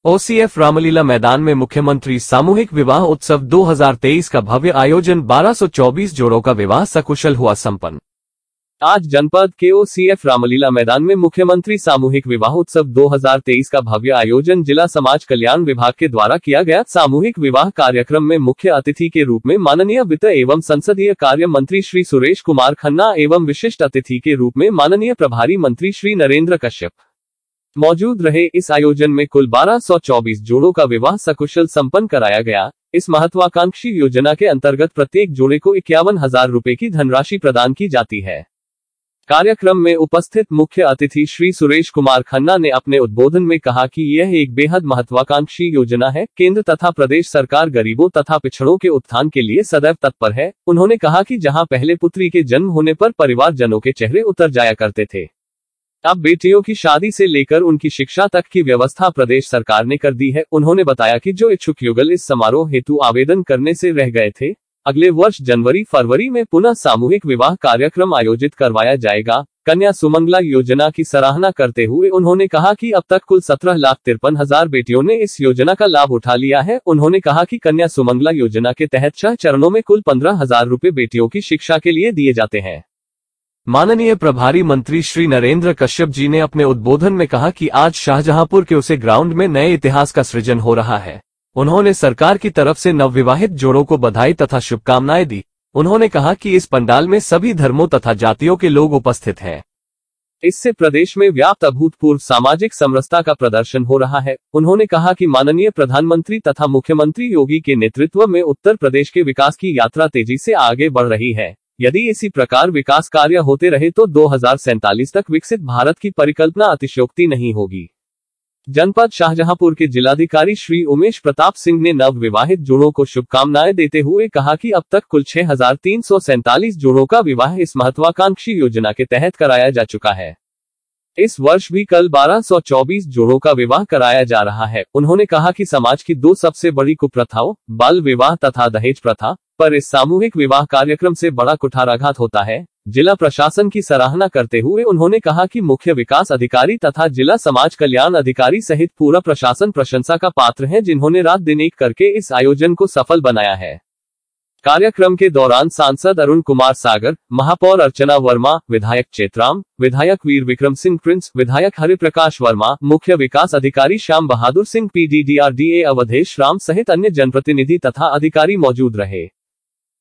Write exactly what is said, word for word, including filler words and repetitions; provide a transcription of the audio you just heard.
OCF Ramlila मैदान में मुख्यमंत्री सामूहिक विवाह उत्सव दो हज़ार तेईस का भव्य आयोजन बारह सौ चौबीस जोड़ों का विवाह सकुशल हुआ संपन्न। आज जनपद के ओसीएफ रामलीला मैदान में मुख्यमंत्री सामूहिक विवाह उत्सव दो हज़ार तेईस का भव्य आयोजन जिला समाज कल्याण विभाग के द्वारा किया गया। सामूहिक विवाह कार्यक्रम में मुख्य अतिथि के रूप में माननीय वित्त एवं संसदीय कार्य मंत्री श्री सुरेश कुमार खन्ना एवं विशिष्ट अतिथि के रूप में माननीय प्रभारी मंत्री श्री नरेंद्र कश्यप मौजूद रहे। इस आयोजन में कुल बारह सौ चौबीस जोड़ों का विवाह सकुशल संपन्न कराया गया। इस महत्वाकांक्षी योजना के अंतर्गत प्रत्येक जोड़े को इक्यावन हजार रुपए की धनराशि प्रदान की जाती है। कार्यक्रम में उपस्थित मुख्य अतिथि श्री सुरेश कुमार खन्ना ने अपने उद्बोधन में कहा कि यह एक बेहद महत्वाकांक्षी योजना है। केंद्र तथा प्रदेश सरकार गरीबों तथा पिछड़ों के उत्थान के लिए सदैव तत्पर है। उन्होंने कहा कि जहां पहले पुत्री के जन्म होने पर परिवारजनों के चेहरे उतर जाया करते थे, अब बेटियों की शादी से लेकर उनकी शिक्षा तक की व्यवस्था प्रदेश सरकार ने कर दी है। उन्होंने बताया कि जो इच्छुक युगल इस समारोह हेतु आवेदन करने से रह गए थे, अगले वर्ष जनवरी फरवरी में पुनः सामूहिक विवाह कार्यक्रम आयोजित करवाया जाएगा। कन्या सुमंगला योजना की सराहना करते हुए उन्होंने कहा कि अब तक कुल सत्रह लाख तिरपन हजार बेटियों ने इस योजना का लाभ उठा लिया है। उन्होंने कहा कि कन्या सुमंगला योजना के तहत छह चरणों में कुल पंद्रह हजार रुपए बेटियों की शिक्षा के लिए दिए जाते हैं। माननीय प्रभारी मंत्री श्री नरेंद्र कश्यप जी ने अपने उद्बोधन में कहा कि आज शाहजहांपुर के उसे ग्राउंड में नए इतिहास का सृजन हो रहा है। उन्होंने सरकार की तरफ से नवविवाहित जोड़ों को बधाई तथा शुभकामनाएं दी। उन्होंने कहा कि इस पंडाल में सभी धर्मों तथा जातियों के लोग उपस्थित हैं। इससे प्रदेश में व्याप्त अभूतपूर्व सामाजिक समरसता का प्रदर्शन हो रहा है। उन्होंने कहा कि माननीय प्रधानमंत्री तथा मुख्यमंत्री योगी के नेतृत्व में उत्तर प्रदेश के विकास की यात्रा तेजी से आगे बढ़ रही है। यदि इसी प्रकार विकास कार्य होते रहे तो दो हज़ार सैंतालीस तक विकसित भारत की परिकल्पना अतिशयोक्ति नहीं होगी। जनपद शाहजहांपुर के जिलाधिकारी श्री उमेश प्रताप सिंह ने नव विवाहित जोड़ों को शुभकामनाएं देते हुए कहा कि अब तक कुल छह हजार तीन सौ सैंतालीस जोड़ों का विवाह इस महत्वाकांक्षी योजना के तहत कराया जा चुका है। इस वर्ष भी कल बारह सौ चौबीस जोड़ों का विवाह कराया जा रहा है। उन्होंने कहा कि समाज की दो सबसे बड़ी कुप्रथाओं बाल विवाह तथा दहेज प्रथा पर इस सामूहिक विवाह कार्यक्रम से बड़ा कुठाराघात होता है। जिला प्रशासन की सराहना करते हुए उन्होंने कहा कि मुख्य विकास अधिकारी तथा जिला समाज कल्याण अधिकारी सहित पूरा प्रशासन प्रशंसा का पात्र है, जिन्होंने रात दिन एक करके इस आयोजन को सफल बनाया है। कार्यक्रम के दौरान सांसद अरुण कुमार सागर, महापौर अर्चना वर्मा, विधायक चेतराम, विधायक वीर विक्रम सिंह प्रिंस, विधायक हरिप्रकाश वर्मा, मुख्य विकास अधिकारी श्याम बहादुर सिंह, पीडीडीआरडीए अवधेश राम सहित अन्य जनप्रतिनिधि तथा अधिकारी मौजूद रहे।